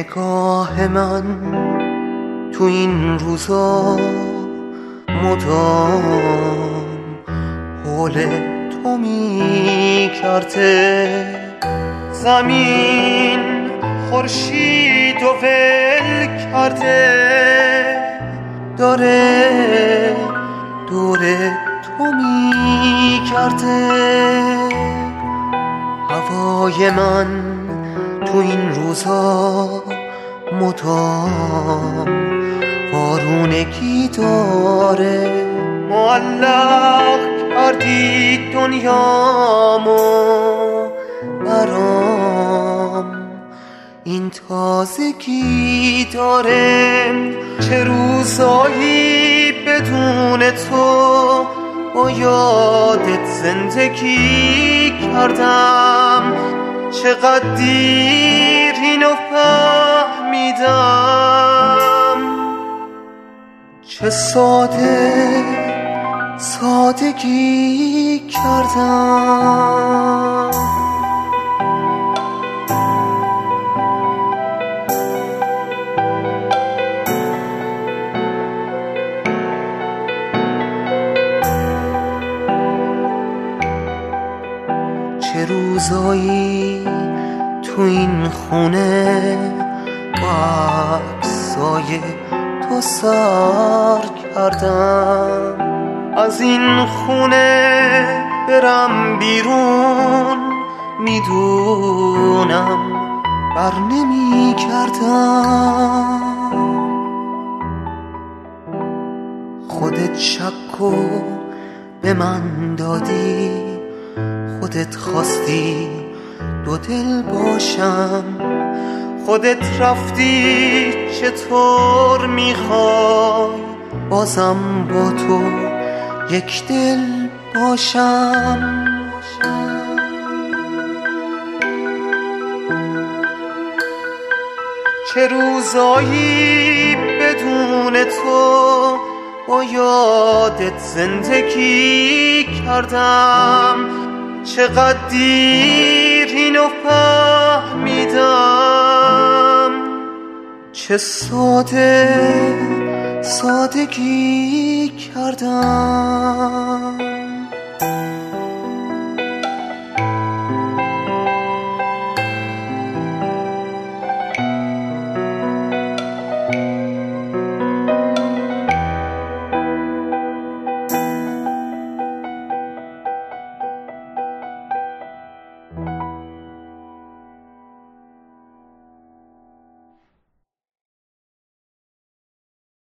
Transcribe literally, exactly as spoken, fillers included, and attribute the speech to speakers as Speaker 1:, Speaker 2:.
Speaker 1: نگاه من تو این روزا مدام حول تو می کرده. زمین خورشید و ول کرده، داره دور تو می کرده. هوای من تو این روزا مدام بارونگی داره. معلق کردی دنیامو برام، این تازگی داره. چه روزایی بدون تو با یادت زندگی کردم، چقدر دیر اینو فهمیدم. چه ساده سادگی کردم. چه روزایی تو این خونه با عکسای تو سر کردم. از این خونه برم بیرون میدونم بر نمی کردم. خودت شکو به من دادی، خودت خواستی دو دل باشم. خودت رفتی چطور میخوای بازم با تو یک دل باشم. چه روزایی بدون تو با یادت زندگی کردم، چقدر دیر اینو فهمیدم. چه ساده سادگی کردم.